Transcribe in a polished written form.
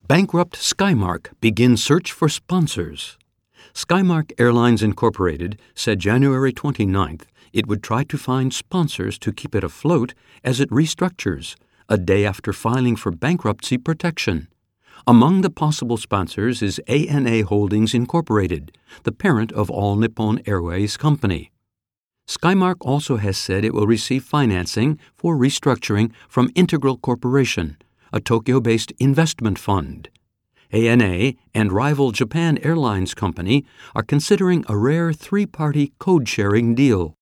Bankrupt Skymark begins search for sponsors. Skymark Airlines Incorporated said January 29th it would try to find sponsors to keep it afloat as it restructures, a day after filing for bankruptcy protection. Among the possible sponsors is ANA Holdings Incorporated, the parent of All Nippon Airways Company. Skymark also has said it will receive financing for restructuring from Integral Corporation, a Tokyo-based investment fund. ANA and rival Japan Airlines Company are considering a rare three-party code-sharing deal.